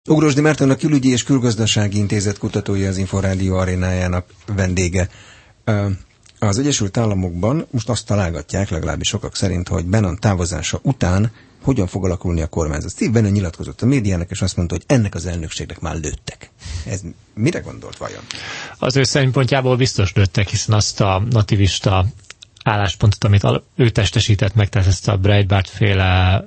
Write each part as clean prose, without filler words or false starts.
Ugrosdi Márton, a Külügyi és Külgazdasági Intézet kutatója, az Inforádió arénájának vendége. Az Egyesült Államokban most azt találgatják, legalábbis sokak szerint, hogy Bannon távozása után hogyan fog alakulni a kormányzat. Steve Bannon nyilatkozott a médiának, és azt mondta, hogy ennek az elnökségnek már lőttek. Ez mire gondolt vajon? Az ő szempontjából biztos lőttek, hiszen azt a nativista álláspontot, amit ő testesített meg, tehát ezt a Breitbart-féle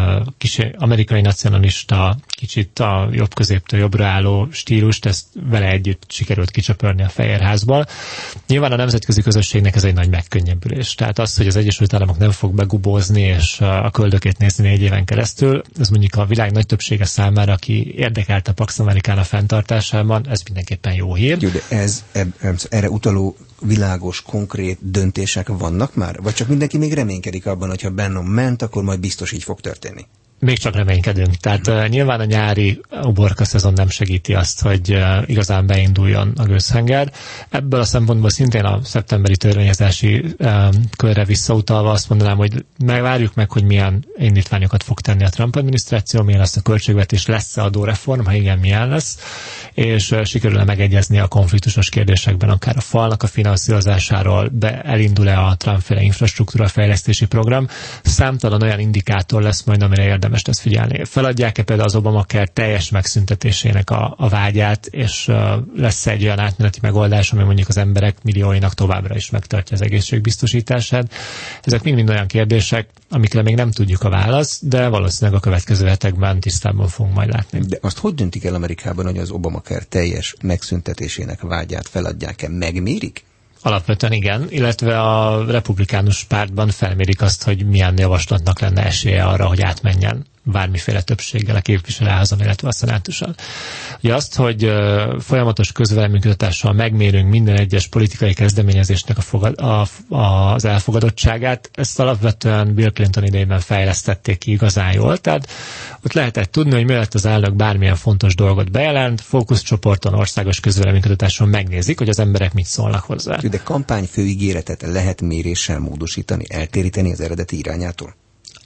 amerikai nacionalista, kicsit a jobb középtől jobbra álló stílust, ezt vele együtt sikerült kicsöpörni a Fehérházból. Nyilván a nemzetközi közösségnek ez egy nagy megkönnyebbülés. Tehát az, hogy az Egyesült Államok nem fog begubózni és a köldökét nézni 4 éven keresztül, ez mondjuk a világ nagy többsége számára, aki érdekelt a Pax Americana fenntartásában, ez mindenképpen jó hír. Jó, de erre utaló világos, konkrét döntések vannak már? Vagy csak mindenki még reménykedik abban, hogy ha Bannon ment, akkor majd biztos így fog történni? Még csak reménykedünk. Tehát nyilván a nyári uborka szezon nem segíti azt, hogy igazán beinduljon a gőzhenger. Ebből a szempontból szintén a szeptemberi törvényezési körre visszautalva azt mondanám, hogy várjuk meg, hogy milyen indítványokat fog tenni a Trump adminisztráció, milyen lesz a költségvetés, lesz-e adóreform, ha igen, milyen lesz, és sikerül-e megegyezni a konfliktusos kérdésekben, akár a falnak a finanszírozásáról, elindul-e a Trump-féle infrastruktúra fejlesztési program. Számtalan olyan indikátor lesz majd, amire érdemes ezt figyelni. Feladják-e például az Obamacare teljes megszüntetésének a vágyát, és lesz egy olyan átmeneti megoldás, ami mondjuk az emberek millióinak továbbra is megtartja az egészségbiztosítását. Ezek mind olyan kérdések, amikre még nem tudjuk a választ, de valószínűleg a következő hetekben tisztában fogunk majd látni. De azt hogy döntik el Amerikában, hogy az Obamacare teljes megszüntetésének vágyát feladják-e? Megmérik? Alapvetően igen, illetve a republikánus pártban felmérik azt, hogy milyen javaslatnak lenne esélye arra, hogy átmenjen bármiféle többséggel a képviselőházon, illetve a szenátuson. Ugye azt, hogy folyamatos közvéleménykutatással megmérünk minden egyes politikai kezdeményezésnek az elfogadottságát, ezt alapvetően Bill Clinton idejében fejlesztették ki igazán jól, tehát ott lehetett tudni, hogy mielőtt az elnök bármilyen fontos dolgot bejelent, fókuszcsoporton, országos közvéleménykutatáson megnézik, hogy az emberek mit szólnak hozzá. De kampányfőígéretet lehet méréssel módosítani, eltéríteni az eredeti irányától?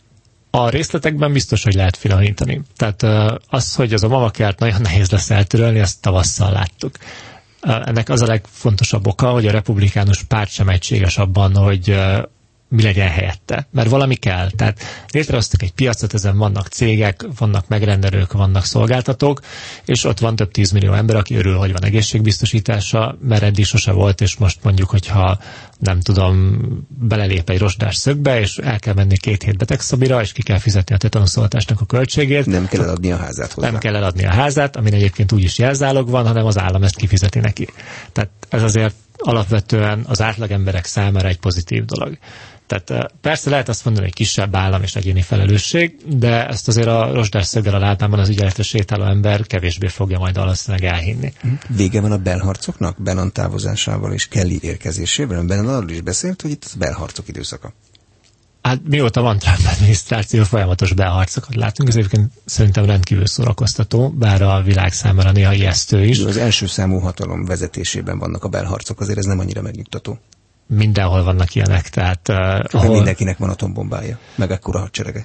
A részletekben biztos, hogy lehet finomítani. Tehát az, hogy az Obamacare-t nagyon nehéz lesz eltörölni, ezt tavasszal láttuk. Ennek az a legfontosabb oka, hogy a republikánus párt sem egységes abban, hogy mi legyen helyette. Mert valami kell. Tehát létrehoztak egy piacot, ezen vannak cégek, vannak megrendelők, vannak szolgáltatók, és ott van több 10 millió ember, aki örül, hogy van egészségbiztosítása, mert eddig sose volt, és most mondjuk, hogyha nem tudom, belelép egy rozsdás szögbe, és el kell menni 2 hét betegszabira, és ki kell fizetni a tetanuszoltásnak a költségét. Nem kell eladni a házát hozzá. Nem kell eladni a házát, amin egyébként úgyis jelzálog van, hanem az állam ezt kifizeti neki. Tehát ez azért alapvetően az átlagemberek számára egy pozitív dolog. Tehát persze lehet azt mondani, hogy kisebb állam és egyéni felelősség, de ezt azért a rozsdás szöggel a lábában az ügyeletre sétáló ember kevésbé fogja majd valószínűleg elhinni. Vége van a belharcoknak, Bannon távozásával és Kelly érkezésével? Bannon arról is beszélt, hogy itt a belharcok időszaka. Hát mióta van Trump adminisztráció, folyamatos belharcokat látunk, ez egyébként szerintem rendkívül szórakoztató, bár a világ számára néha ijesztő is. Az első számú hatalom vezetésében vannak a belharcok, azért ez nem annyira megnyugtató. Mindenhol vannak ilyenek, tehát... Mindenkinek van atombombája, meg ekkora hadserege.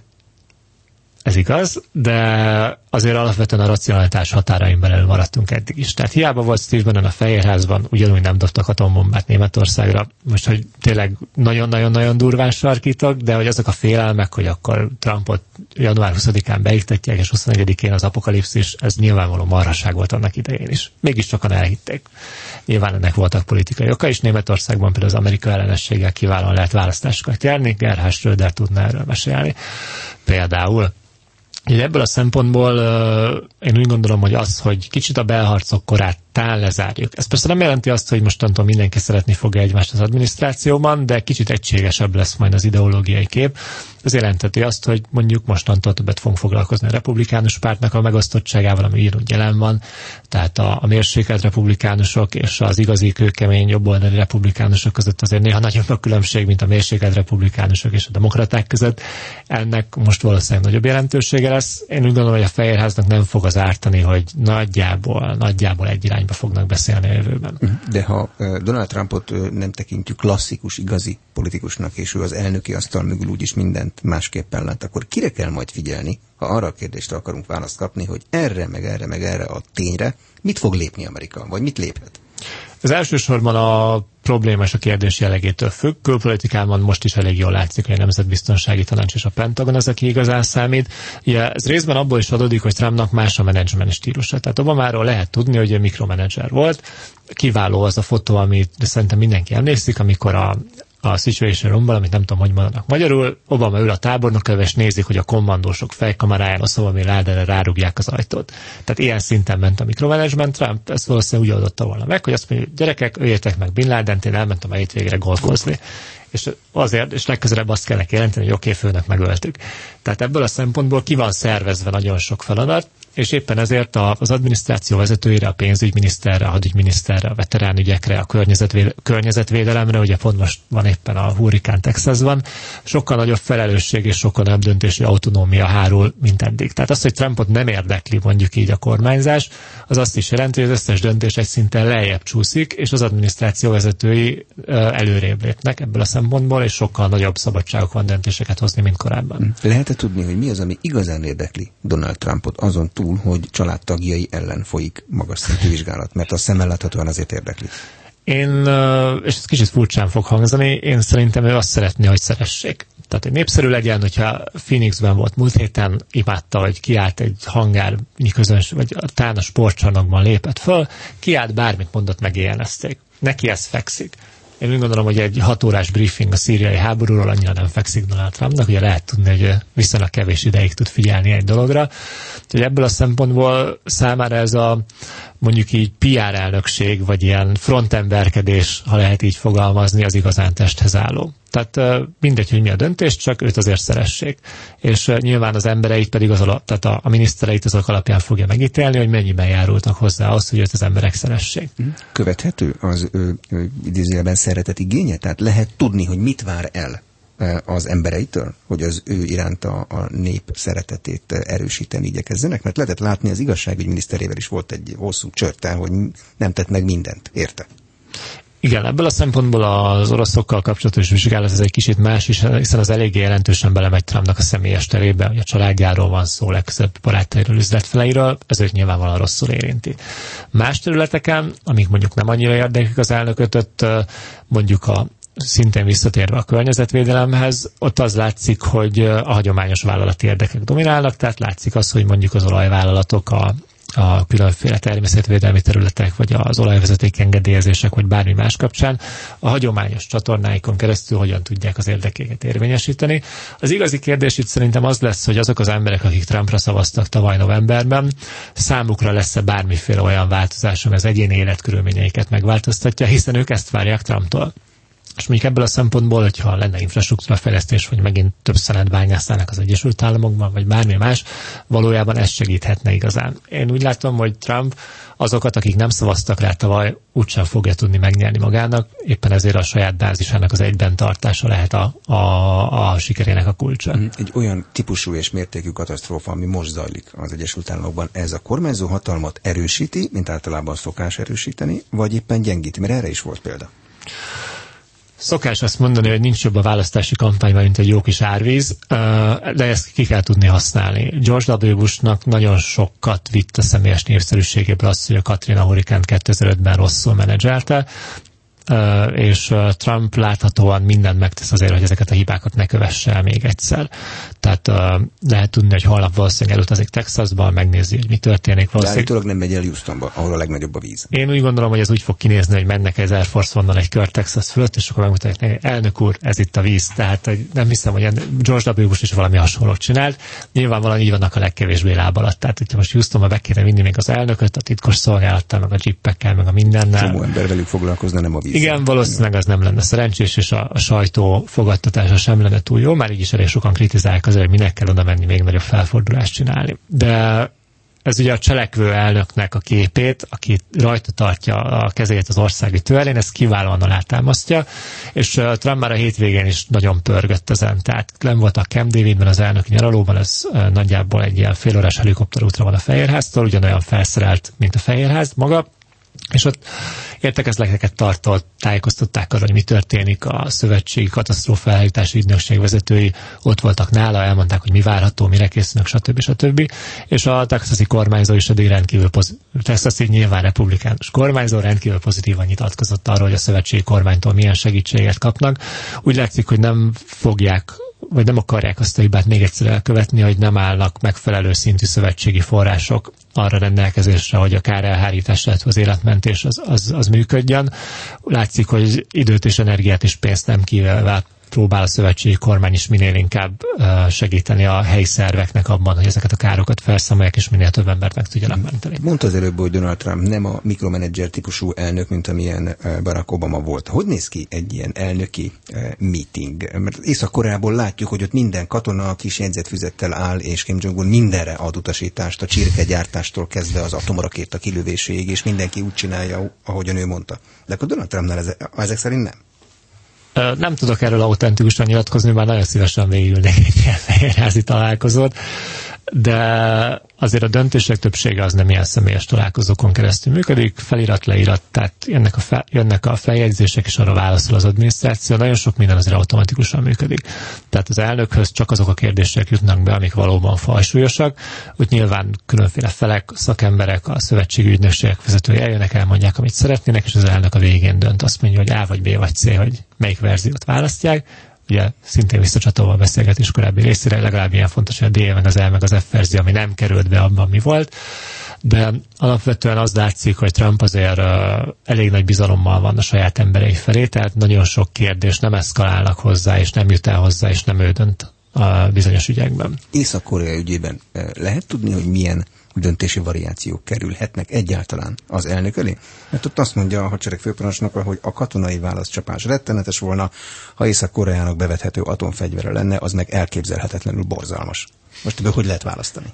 Ez igaz, de azért alapvetően a racionalitás határain belül maradtunk eddig is. Tehát hiába volt Steve Bannon a Fehérházban, ugyanúgy nem dobtak atombombát Németországra. Most, hogy tényleg nagyon-nagyon-nagyon durván sarkítok, de hogy azok a félelmek, hogy akkor Trumpot január 20-án beiktatják, és 21-én az apokalipszis, ez nyilvánvaló marhaság volt annak idején is. Mégis sokan elhitték. Nyilván ennek voltak politikai oka is. Németországban például az Amerika ellenességgel kiválóan lehet választásokat nyerni. Gerhard Schröder tudna erről mesélni. Például. Ebből a szempontból én úgy gondolom, hogy az, hogy kicsit a belharcok korát talán lezárjuk. Ez persze nem jelenti azt, hogy mostantól mindenki szeretni fogja egymást az adminisztrációban, de kicsit egységesebb lesz majd az ideológiai kép. Ez jelenteti azt, hogy mondjuk mostantól többet fogunk foglalkozni a republikánus pártnak a megosztottságával, ami ugyanúgy jelen van. Tehát a mérsékelt republikánusok és az igazi kőkemény jobboldali republikánusok között azért néha nagyobb a különbség, mint a mérsékelt republikánusok és a demokraták között. Ennek most valószínűleg nagyobb jelentősége lesz. Én úgy gondolom, hogy a Fehérháznak nem fog az ártani, hogy nagyjából egy irányba fognak beszélni a jövőben. De ha Donald Trumpot nem tekintjük klasszikus, igazi politikusnak, és ő az elnöki asztal mögül úgyis mindent másképpen lát, akkor kire kell majd figyelni, ha arra a kérdésre akarunk választ kapni, hogy erre, meg erre a tényre mit fog lépni Amerika, vagy mit léphet? Ez elsősorban a probléma és a kérdés jellegétől függ. Külpolitikában most is elég jól látszik, hogy a Nemzetbiztonsági Tanács és a Pentagon az, aki igazán számít. Ugye, ez részben abból is adódik, hogy Trumpnak más a menedzsment stílusa. Tehát Obamáról lehet tudni, hogy ő mikromanager volt. Kiváló az a fotó, amit szerintem mindenki emlékszik, amikor a Situation Room-ban, amit nem tudom, hogy mondanak magyarul, Obama ül a tábornok, és nézik, hogy a kommandósok fejkameráján Osama Bin Ladenre rárugják az ajtót. Tehát ilyen szinten ment a mikromanagement. Trump ezt valószínűleg úgy oldotta volna meg, hogy azt mondja, gyerekek, öljétek meg Bin Ladent, én elmentem a hétvégére golfozni. És legközelebb azt kell neki jelenteni, hogy oké, főnök megöltük. Tehát ebből a szempontból ki van szervezve nagyon sok feladat, és éppen ezért az adminisztráció vezetőire, a pénzügyminiszterre, a hadügyminiszterre, a veteránügyekre, a környezetvédelemre, ugye pont most van éppen a hurrikán Texasban, sokkal nagyobb felelősség és sokkal nagyobb döntési autonómia hárul, mint eddig. Tehát az, hogy Trumpot nem érdekli mondjuk így a kormányzás, az azt is jelenti, hogy az összes döntés egy szinten lejjebb csúszik, és az adminisztráció vezetői előrébb lépnek ebből a szempontból, és sokkal nagyobb szabadságok van döntéseket hozni, mint korábban. Lehet-e tudni, hogy mi az, ami igazán érdekli Donald Trumpot azon túl, hogy családtagjai ellen folyik magas szintű vizsgálat, mert a szemmel láthatóan azért érdekli? És ez kicsit furcsán fog hangzani, én szerintem ő azt szeretné, hogy szeressék. Tehát, hogy népszerű legyen, hogyha Phoenixben volt múlt héten, imádta, hogy kiállt egy hangár közönség, vagy talán a sportcsarnokban lépett föl, kiállt, bármit mondott, megéjjelezték. Neki ez fekszik. Én úgy gondolom, hogy egy 6 órás briefing a szíriai háborúról annyira nem fekszik Donald Trumpnak, ugye lehet tudni, hogy viszonylag kevés ideig tud figyelni egy dologra. Úgyhogy ebből a szempontból számára ez a mondjuk így PR elnökség, vagy ilyen frontemberkedés, ha lehet így fogalmazni, az igazán testhez álló. Tehát mindegy, hogy mi a döntés, csak őt azért szeressék. És nyilván az embereit pedig tehát a minisztereit azok alapján fogja megítélni, hogy mennyiben járultak hozzá ahhoz, hogy őt az emberek szeressék. Követhető az idézőjelben szeretet igénye? Tehát lehet tudni, hogy mit vár el az embereitől, hogy az ő iránt a nép szeretetét erősíteni igyekezzenek? Mert lehetett látni, az igazságügyminiszterével is volt egy hosszú csörte, hogy nem tett meg mindent, érte? Igen, ebből a szempontból az oroszokkal kapcsolatos vizsgálat ez egy kicsit más is, hiszen az eléggé jelentősen belemegy Trumpnak a személyes terébe, hogy a családjáról van szó, legközelebb barátairól, üzletfeleiről, ez őt nyilvánvalóan rosszul érinti. Más területeken, amik mondjuk nem annyira érdeklik az elnököt, mondjuk szintén visszatérve a környezetvédelemhez, ott az látszik, hogy a hagyományos vállalati érdekek dominálnak, tehát látszik az, hogy mondjuk az olajvállalatok a különféle természetvédelmi területek, vagy az olajvezeték engedélyezések, vagy bármi más kapcsán a hagyományos csatornáikon keresztül hogyan tudják az érdekeket érvényesíteni. Az igazi kérdés itt szerintem az lesz, hogy azok az emberek, akik Trumpra szavaztak tavaly novemberben, számukra lesz-e bármiféle olyan változás, ami az egyéni életkörülményeiket megváltoztatja, hiszen ők ezt várják Trumptól. És mondjuk ebből a szempontból, hogyha lenne infrastruktúrafejlesztés, vagy megint több szenet bányásznának az Egyesült Államokban, vagy bármi más, valójában ez segíthetne igazán. Én úgy látom, hogy Trump azokat, akik nem szavaztak rá tavaly, úgysem fogja tudni megnyerni magának, éppen ezért a saját bázisának az egyben tartása lehet a sikerének a kulcsa. Egy olyan típusú és mértékű katasztrófa, ami most zajlik az Egyesült Államokban, ez a kormányzó hatalmat erősíti, mint általában szokás erősíteni, vagy éppen gyengíti, mert erre is volt példa. Szokás azt mondani, hogy nincs jobb a választási kampányban, mint egy jó kis árvíz, de ezt ki kell tudni használni. George W. Bushnak nagyon sokat vitt a személyes népszerűségéből az, hogy a Katrina hurrikánt 2005-ben rosszul menedzselte, és Trump láthatóan mindent megtesz azért, hogy ezeket a hibákat ne kövesse el még egyszer. Tehát lehet tudni, hogy holnap valószínűleg elutazik Texasba, megnézi, hogy mi történik. De állítólag nem megy el Houstonba, ahol a legnagyobb a víz. Én úgy gondolom, hogy ez úgy fog kinézni, hogy mennek az Air Force One-nal egy kör Texas fölött, és akkor megmutatják neki, elnök úr, ez itt a víz. Tehát nem hiszem, hogy George W. Bush is valami hasonlót csinált. Nyilvánvalóan így vannak a legkevésbé láb alatt. Tehát, hogyha most Houstonba be kéne vinni még az elnököt, a titkos szolgálattal, meg a jeepekkel, meg a mindennel. Csomó ember velük foglalkozna, nem a víz. Igen, valószínűleg az nem lenne szerencsés, és a sajtó fogadtatása sem lenne túl jó, már így is elég sokan kritizálják azért, hogy minek kell oda menni még nagyobb felfordulást csinálni. De ez ugye a cselekvő elnöknek a képét, aki rajta tartja a kezét az országi törvényen, ezt kiválóan alátámasztja, és Trump már a hétvégén is nagyon pörgött ezen. Tehát nem volt a Camp Davidben az elnöki nyaralóban, ez nagyjából egy ilyen félórás helikopterútra van a Fehérháztól, ugyanolyan felszerelt, mint a Fehérház maga, és ott értekezleteket tartott, tájékoztatták arra, hogy mi történik, a szövetségi katasztrófaelhárítási ügynökség vezetői ott voltak nála, elmondták, hogy mi várható, mire készülnek, stb. És a texasi kormányzó is eddig rendkívül texasi nyilván republikánus kormányzó rendkívül pozitívan nyilatkozott arról, hogy a szövetségi kormánytól milyen segítséget kapnak. Úgy látszik, hogy nem fogják vagy nem akarják azt a hibát még egyszer elkövetni, hogy nem állnak megfelelő szintű szövetségi források arra rendelkezésre, hogy a kárelhárítás, illetve az életmentés az működjön. Látszik, hogy időt és energiát és pénzt nem kivéve próbál a szövetségi kormány is minél inkább segíteni a helyi szerveknek abban, hogy ezeket a károkat felszámolják, és minél több embert meg tudjanak menteni. Mondta az előbb, hogy Donald Trump nem a mikromanager típusú elnök, mint amilyen Barack Obama volt. Hogy néz ki egy ilyen elnöki meeting? Mert Észak-Koreából látjuk, hogy ott minden katona kis jegyzetfüzettel áll, és Kim Jong-un mindenre ad utasítást, a csirkegyártástól kezdve az atomrakéta kilövéséig, és mindenki úgy csinálja, ahogyan ő mondta. De akkor Donald Trumpnál ezek szerint nem. Nem tudok erről autentikusan nyilatkozni, bár nagyon szívesen végigülnék egy ilyen fehérházi találkozót, de azért a döntések többsége az nem ilyen személyes találkozókon keresztül működik, felirat, leirat, tehát jönnek a feljegyzések, és arra válaszol az adminisztráció, nagyon sok minden azért automatikusan működik. Tehát az elnökhöz csak azok a kérdések jutnak be, amik valóban fajsúlyosak, úgy nyilván különféle felek, szakemberek, a szövetségi ügynökségek vezetői eljönnek, elmondják, amit szeretnének, és az elnök a végén dönt, azt mondja, hogy A vagy B vagy C, hogy melyik verziót választják. Ugye szintén visszacsatolva a beszélgetés korábbi részére, legalább ilyen fontos, hogy a D meg az E meg az F verzió, ami nem került be abban, mi volt. De alapvetően az látszik, hogy Trump azért elég nagy bizalommal van a saját emberei felé, tehát nagyon sok kérdés nem eszkalálnak hozzá, és nem jut el hozzá, és nem ő dönt a bizonyos ügyekben. Észak-Korea ügyében lehet tudni, hogy milyen döntési variációk kerülhetnek egyáltalán az elnök elé? Mert ott azt mondja a hadsereg főparancsnoka, hogy a katonai válaszcsapás rettenetes volna, ha Észak-Koreának bevethető atomfegyvere lenne, az meg elképzelhetetlenül borzalmas. Most ebből hogy lehet választani?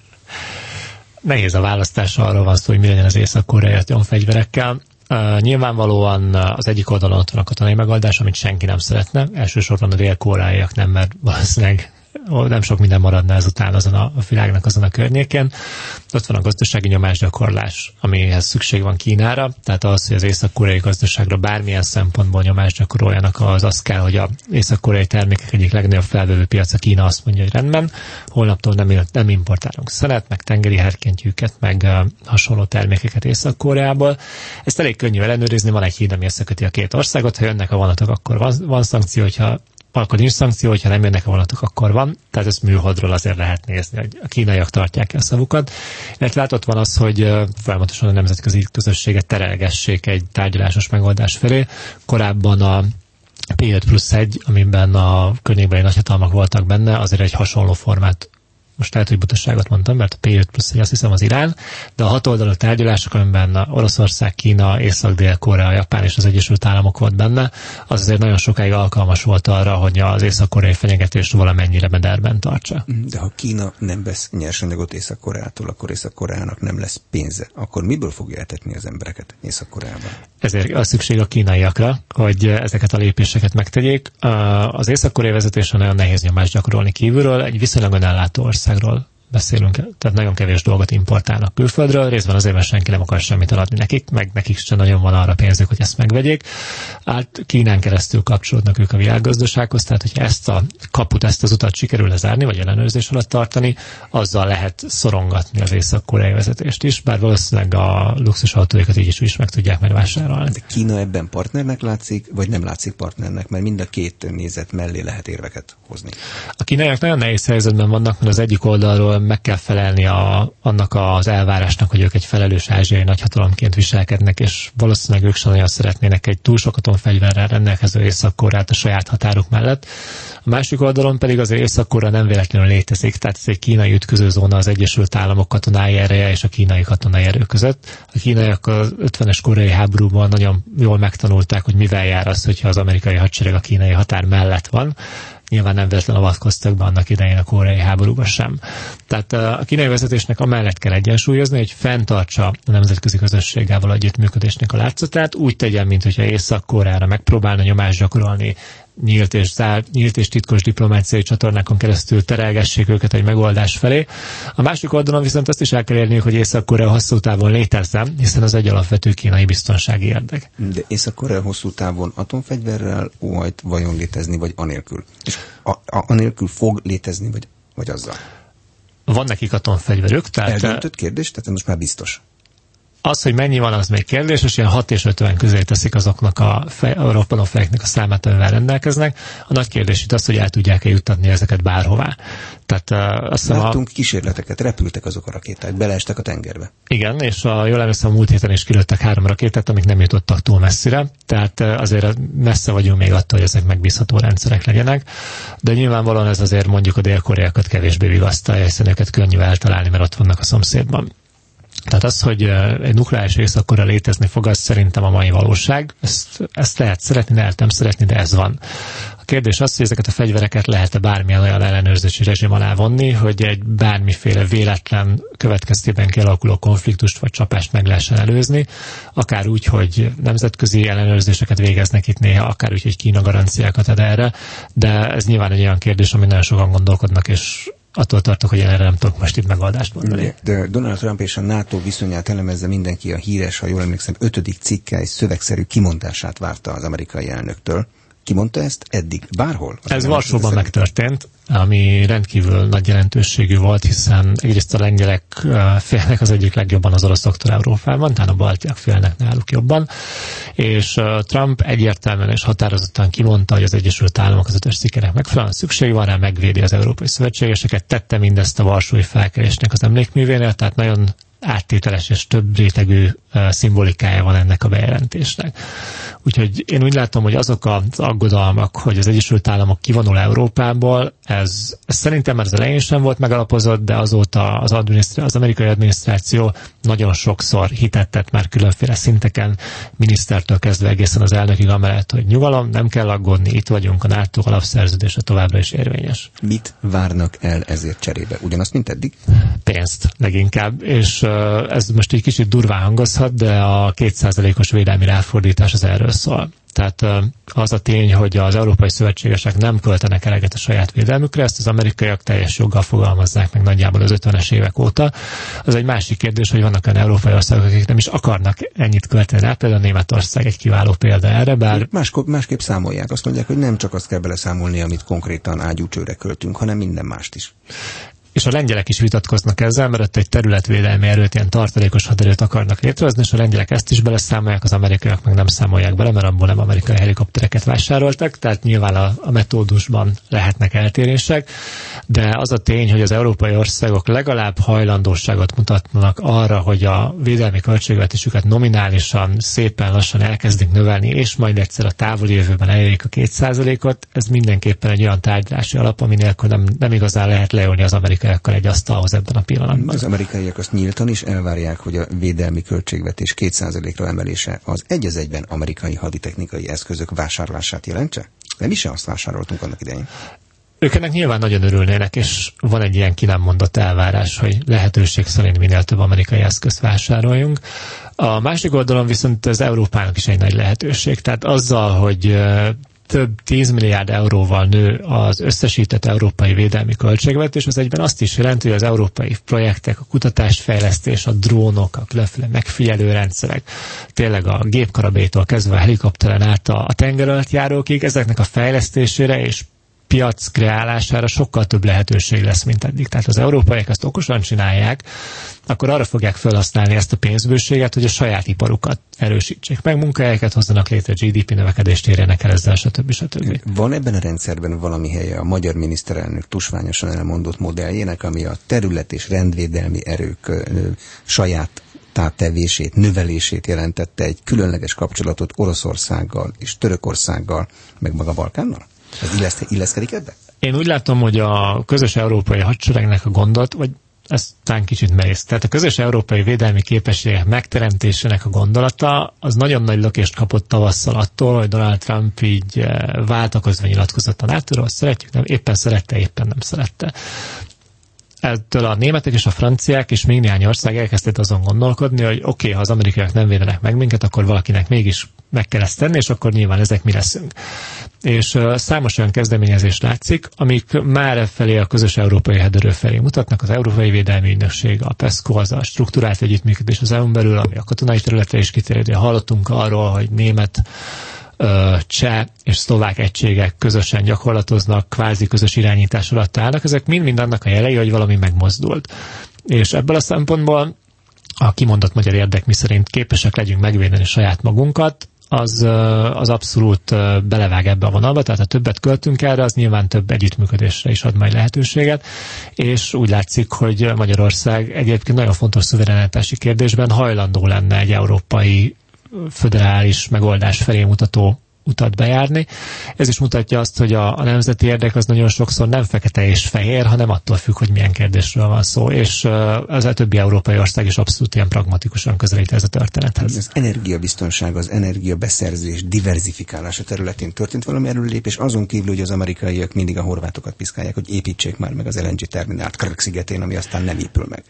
Nehéz a választás, arról van szó, hogy mi legyen az észak-koreai atomfegyverekkel. Nyilvánvalóan az egyik oldalon ott van a katonai megoldás, amit senki nem szeretne. Elsősorban a dél-koreaiak nem, mert valószínűleg nem sok minden maradna ezután azon a világnak azon a környéken. Ott van a gazdasági nyomásgyakorlás, amihez szükség van Kínára, tehát az, hogy az észak-koreai gazdaságra bármilyen szempontból nyomást gyakoroljanak, az kell, hogy az észak-koreai termékek egyik legnagyobb felvevő piaca Kína azt mondja, hogy rendben, holnaptól nem importálunk szenet, meg tengeri herkentyűket, meg hasonló termékeket Észak-Koreából. Ezt elég könnyű ellenőrizni, van egy híd, ami összeköti a két országot, ha jönnek a vonatok, akkor van szankció, akkor nincs szankció, hogyha nem jönnek a vonatok, akkor van. Tehát ezt műholdról azért lehet nézni, hogy a kínaiak tartják a szavukat. Illetve ott van az, hogy folyamatosan a nemzetközi közösséget terelgessék egy tárgyalásos megoldás felé. Korábban a P5+1, amiben a környékbeli nagyhatalmak voltak benne, azért egy hasonló formát, most lehet, hogy butaságot mondtam, mert a P5+1 azt hiszem az Irán, de a hatoldalú tárgyalások, amiben Oroszország, Kína, Észak-Dél-Korea, Japán és az Egyesült Államok volt benne, az azért nagyon sokáig alkalmas volt arra, hogy az észak-koreai fenyegetést valamennyire mederben tartsa. De ha Kína nem vesz nyersanyagot Észak-Koreától, akkor Észak-Koreának nem lesz pénze. Akkor miből fogja etetni az embereket Észak-Koreában? Ezért az szükség a kínaiakra, hogy ezeket a lépéseket megtegyék. Az észak-koreai vezetésre nagyon nehéz nyomást gyakorolni kívülről, egy viszonylag önellátó országról beszélünk, tehát nagyon kevés dolgot importálnak külföldről, részben azért, mert senki nem akar semmit eladni nekik, meg nekik sem nagyon van arra pénzük, hogy ezt megvegyék. Kínán keresztül kapcsolódnak ők a világgazdasághoz, tehát hogyha ezt a kaput, ezt az utat sikerül lezárni, vagy ellenőrzés alatt tartani, azzal lehet szorongatni az észak-koreai vezetést is, bár valószínűleg a luxusautóikat így is meg tudják majd vásárolni. De Kína ebben partnernek látszik, vagy nem látszik partnernek, mert mind a két nézet mellé lehet érveket hozni. A kínaiak nagyon nehéz helyzetben vannak, mert az egyik oldalról meg kell felelni annak az elvárásnak, hogy ők egy felelős ázsiai nagyhatalomként viselkednek, és valószínűleg ők sem nagyon szeretnének egy túl sok atomfegyverrel rendelkező Észak-Koreát a saját határuk mellett. A másik oldalon pedig azért Észak-Korea nem véletlenül létezik, tehát ez egy kínai ütközőzóna az Egyesült Államok katonai ereje és a kínai katonai erő között. A kínaiak az 50-es koreai háborúban nagyon jól megtanulták, hogy mivel jár az, hogyha az amerikai hadsereg a kínai határ mellett van. nyilván nem véletlenül avatkoztak be annak idején a koreai háborúba sem. Tehát a kínai vezetésnek amellett kell egyensúlyozni, hogy fenntartsa a nemzetközi közösséggel való együttműködésnek a látszatát, úgy tegyen, mint hogyha Észak-Koreára megpróbálna nyomást gyakorolni, nyílt és titkos diplomáciai csatornákon keresztül terelgessék őket egy megoldás felé. A másik oldalon viszont azt is el kell érniük, hogy Észak-Korea hosszú távon létezzen, hiszen az egy alapvető kínai biztonsági érdek. De Észak-Korea hosszú távon atomfegyverrel óhajt vajon létezni, vagy anélkül? És anélkül fog létezni, vagy azzal? Van nekik atomfegyverük. Eldöntött kérdés? Tehát most már biztos. Az, hogy mennyi van, az még kérdés, és ilyen 6 és 50 közé teszik azoknak a robbanófejeknek a számát, amivel rendelkeznek. A nagy kérdés itt az, hogy el tudják-e juttatni ezeket bárhová. Tehát, láttunk kísérleteket, repültek azok a rakéták, beleestek a tengerbe. Igen, és jól emlékszem, múlt héten is kilőttek 3 rakétát, amik nem jutottak túl messzire, tehát azért messze vagyunk még attól, hogy ezek megbízható rendszerek legyenek, de nyilvánvalóan ez azért mondjuk a dél-koreákat kevésbé vigasztalja, hiszen őket könnyű eltalálni, mert ott vannak a szomszédban. Tehát az, hogy egy nukleáris Észak-Korea létezni fog, az szerintem a mai valóság. Ezt lehet szeretni, lehet nem szeretni, de ez van. A kérdés az, hogy ezeket a fegyvereket lehet-e bármilyen olyan ellenőrzési rezsim alá vonni, hogy egy bármiféle véletlen következtében kialakuló konfliktust vagy csapást meg lehessen előzni, akár úgy, hogy nemzetközi ellenőrzéseket végeznek itt néha, akár úgy, hogy Kína garanciákat ad erre, de ez nyilván egy olyan kérdés, ami nagyon sokan gondolkodnak, és attól tartok, hogy erre nem tudok most itt megoldást mondani. De Donald Trump és a NATO viszonyát elemezze mindenki, a híres, ha jól emlékszem, 5. cikke szövegszerű kimondását várta az amerikai elnöktől. Ki mondta ezt eddig? Bárhol? Ez Varsóban megtörtént, ami rendkívül nagy jelentőségű volt, hiszen egyrészt a lengyelek félnek az egyik legjobban az oroszoktól Európában, tehát a baltiak félnek náluk jobban, és Trump egyértelműen és határozottan kimondta, hogy az Egyesült Államok az 5-ös cikkének megfelelően szükség van rá, megvédi az európai szövetségeseket, tette mindezt a varsói felkelésnek az emlékművénél, tehát nagyon áttételes és több rétegű szimbolikája van ennek a bejelentésnek. Úgyhogy én úgy látom, hogy azok az aggodalmak, hogy az Egyesült Államok kivonul Európából, ez szerintem már az elején sem volt megalapozott, de azóta az amerikai adminisztráció nagyon sokszor hitet tett már különféle szinteken, minisztertől kezdve egészen az elnökig amellett, hogy nyugalom, nem kell aggódni, itt vagyunk, a NATO alapszerződése továbbra is érvényes. Mit várnak el ezért cserébe? Ugyanazt, mint eddig? Pénzt leginkább, és ez most egy kicsit durván hangozhat, de a 2%-os védelmi ráfordítás az erről szól. Tehát az a tény, hogy az európai szövetségesek nem költenek eleget a saját védelmükre, ezt az amerikaiak teljes joggal fogalmazzák meg nagyjából az 50-es évek óta. Az egy másik kérdés, hogy vannak olyan európai országok, akik nem is akarnak ennyit költeni rá, például Németország egy kiváló példa erre, bár... Másképp számolják. Azt mondják, hogy nem csak azt kell beleszámolni, amit konkrétan ágyúcsőre költünk, hanem minden mást is. És a lengyelek is vitatkoznak ezzel, mert ott egy területvédelmi erőt, ilyen tartalékos haderőt akarnak létrehozni, és a lengyelek ezt is beleszámolják, az amerikaiak meg nem számolják bele, mert abból nem amerikai helikoptereket vásároltak, tehát nyilván a metódusban lehetnek eltérések, de az a tény, hogy az európai országok legalább hajlandóságot mutatnak arra, hogy a védelmi költségvetésüket nominálisan, szépen lassan elkezdik növelni, és majd egyszer a távoli jövőben elérik a 2%-ot, ez mindenképpen egy olyan tárgyalási alap, ami nélkül nem igazán lehet leülni az amerikai egy asztalhoz ebben a pillanatban. Az amerikaiak azt nyíltan is elvárják, hogy a védelmi költségvetés 2%-ra emelése az egy az egyben amerikai haditechnikai eszközök vásárlását jelentse? Nem is azt vásároltunk annak idején. Ők ennek nyilván nagyon örülnének, és van egy ilyen ki nem mondott elvárás, hogy lehetőség szerint minél több amerikai eszközt vásároljunk. A másik oldalon viszont az Európának is egy nagy lehetőség. Tehát azzal, hogy több 10 milliárd euróval nő az összesített európai védelmi költségvetés, az egyben azt is jelenti, hogy az európai projektek, a kutatásfejlesztés, a drónok, a különféle megfigyelőrendszerek, tényleg a gépkarabétól kezdve a helikopteren át a tengeralattjárókig, ezeknek a fejlesztésére és piac kreálására sokkal több lehetőség lesz, mint eddig. Tehát az európaiak ezt okosan csinálják, akkor arra fogják felhasználni ezt a pénzbőséget, hogy a saját iparukat erősítsék meg, munkahelyeket hozzanak létre, GDP növekedést érjenek el ezzel, stb. Van ebben a rendszerben valami helye a magyar miniszterelnök tusványosan elmondott modelljének, ami a terület és rendvédelmi erők saját távtevését, növelését jelentette, egy különleges kapcsolatot Oroszországgal és Törökországgal, meg maga Balkánnal? Ez illeszkedik ebbe? Én úgy látom, hogy a közös európai hadseregnek a gondot, vagy ez talán kicsit merész. Tehát a közös európai védelmi képességek megteremtésének a gondolata az nagyon nagy lökést kapott tavasszal attól, hogy Donald Trump így váltakozva nyilatkozott a NATO-ról, szeretjük, nem, éppen szerette, éppen nem szerette. Ettől a németek és a franciák és még néhány ország elkezdett azon gondolkodni, hogy oké, ha az amerikaiak nem védenek meg minket, akkor valakinek mégis meg kell ezt tenni, és akkor nyilván ezek mi leszünk. És számos olyan kezdeményezés látszik, amik már felé a közös európai haderő felé mutatnak, az Európai Védelmi Ügynökség, a PESCO, az a strukturált együttműködés az EU-n belül, ami a katonai területre is kiterjedő. Hallottunk arról, hogy német, cseh és szlovák egységek közösen gyakorlatoznak, kvázi közös irányítás alatt állnak. Ezek mind annak a jelei, hogy valami megmozdult. És ebből a szempontból a kimondott magyar érdek, miszerint képesek legyünk megvédeni saját magunkat, az abszolút belevág ebbe a vonalba, tehát ha többet költünk erre, az nyilván több együttműködésre is ad majd lehetőséget, és úgy látszik, hogy Magyarország egyébként nagyon fontos szuverenitási kérdésben hajlandó lenne egy európai föderális megoldás felé mutató utat bejárni. Ez is mutatja azt, hogy a nemzeti érdek az nagyon sokszor nem fekete és fehér, hanem attól függ, hogy milyen kérdésről van szó, és az a többi európai ország is abszolút ilyen pragmatikusan közelít ez a történethez. Az energiabiztonság, az energiabeszerzés, diverzifikálása területén történt valami előlépés, azon kívül, hogy az amerikaiak mindig a horvátokat piszkálják, hogy építsék már meg az LNG terminált Krk szigetén, ami aztán nem épül meg.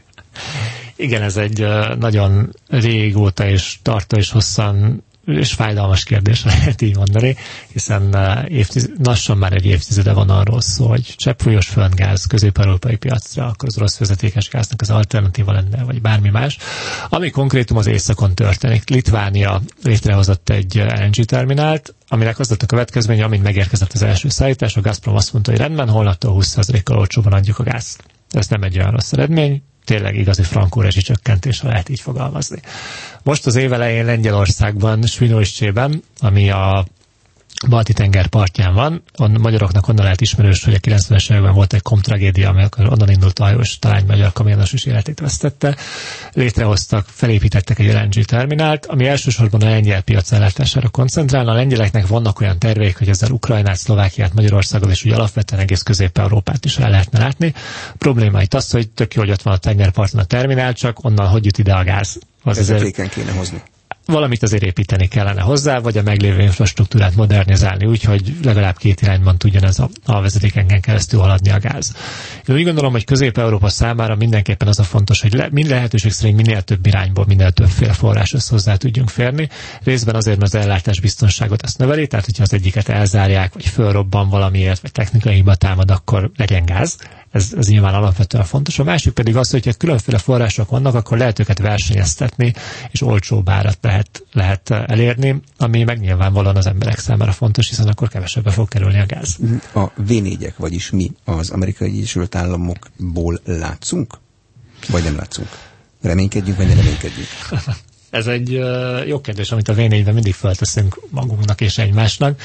Igen, ez egy nagyon régóta és tartó és hosszan és fájdalmas kérdés, lehet így mondani, hiszen lassan már egy évtizede van arról szó, hogy cseppfolyós földgáz közép-európai piacra, akkor az orosz vezetékes gáznak az alternatíva lenne, vagy bármi más. Ami konkrétum az északon történik. Litvánia létrehozott egy LNG terminált, aminek az lett a következménye, amint megérkezett az első szállítás, a Gazprom azt mondta, hogy rendben, holnaptól 20%-kal olcsóban adjuk a gázt. Ez nem egy olyan rossz eredmény, tényleg igazi frankó rezsicsökkentésre lehet így fogalmazni. Most az év elején Lengyelországban, Svinoujszében, ami a Balti-tenger partján van, a magyaroknak onnan lehet ismerős, hogy a 90-es években volt egy komtragédia, amely onnan indult a hajós, talán magyar kamionos is életét vesztette. Létrehoztak, felépítettek egy LNG terminált, ami elsősorban a lengyel piac ellátására koncentrálna. A lengyeleknek vannak olyan terveik, hogy ezzel Ukrajnát, Szlovákiát, Magyarországot és úgy alapvetően egész Közép-Európát is el lehetne látni. A probléma itt az, hogy tök jó, hogy ott van a tengerparton a terminál, csak onnan hogy jut ide a gáz. Vezetéken kéne hozni. Valamit azért építeni kellene hozzá, vagy a meglévő infrastruktúrát modernizálni úgy, hogy legalább két irányban tudjon ez a vezetékenken keresztül haladni a gáz. Én úgy gondolom, hogy Közép-Európa számára mindenképpen az a fontos, hogy mind lehetőség szerint minél több irányból, minél többféle forráshoz hozzá tudjunk férni. Részben azért, mert az ellátás biztonságot ezt növeli, tehát hogyha az egyiket elzárják, vagy fölrobban valamiért, vagy technikai hiba támad, akkor legyen gáz. Ez nyilván alapvetően fontos. A másik pedig az, hogy ha különféle források vannak, akkor lehet őket versenyeztetni, és olcsóbb árat lehet elérni, ami meg nyilvánvalóan az emberek számára fontos, hiszen akkor kevesebbe fog kerülni a gáz. A V4-ek, vagyis mi az Amerikai Egyesült Államokból látszunk? Vagy nem látszunk? Reménykedjünk, vagy ne reménykedjünk? Ez egy jó kérdés, amit a V4-ben mindig felteszünk magunknak és egymásnak.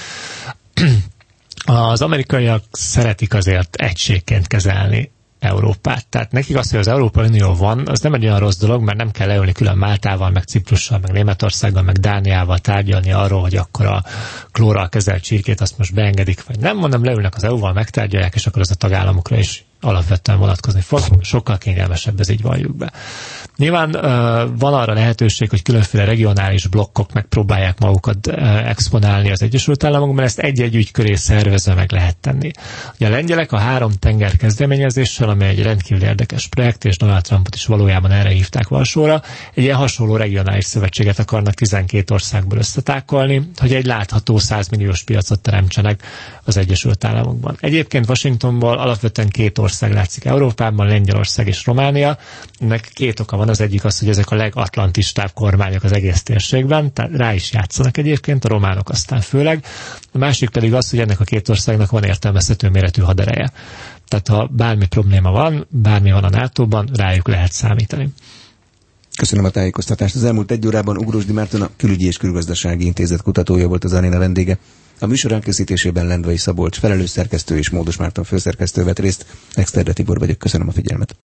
Az amerikaiak szeretik azért egységként kezelni Európát. Tehát nekik az, hogy az Európai Unió van, az nem egy olyan rossz dolog, mert nem kell leülni külön Máltával, meg Ciprussal, meg Németországgal, meg Dániával tárgyalni arról, hogy akkor a klórral kezelt csirkét azt most beengedik, vagy nem, hanem leülnek az EU-val, megtárgyalják, és akkor az a tagállamokra is alapvetően vonatkozni fog. Sokkal kényelmesebb, ez így valljuk be. Nyilván van arra lehetőség, hogy különféle regionális blokkok megpróbálják magukat exponálni az Egyesült Államokban, ezt egy-egy ügy köré szervezve meg lehet tenni. Ugye a lengyelek a 3 tenger kezdeményezéssel, ami egy rendkívül érdekes projekt, és Donald Trumpot is valójában erre hívták Varsóra, egy ilyen hasonló regionális szövetséget akarnak 12 országból összetákolni, hogy egy látható 100 milliós piacot teremtsenek az Egyesült Államokban. Egyébként Washingtonból alapvetően 2 ország látszik Európában, Lengyelország és Románia. Ennek 2 oka van. Az egyik az, hogy ezek a legatlantistább kormányok az egész térségben, tehát rá is játszanak egyébként, a románok aztán főleg. A másik pedig az, hogy ennek a 2 országnak van értelmezhető méretű hadereje. Tehát ha bármi probléma van, bármi van a NATO-ban, rájuk lehet számítani. Köszönöm a tájékoztatást. Az elmúlt 1 órában Ugrósdi Márton, a Külügyi és Külgazdasági Intézet kutatója volt az aréna vendége. A műsor elkészítésében Lendvai Szabolcs felelős szerkesztő és Módos Márton főszerkesztő vett részt. Exterde Tibor vagyok, köszönöm a figyelmet.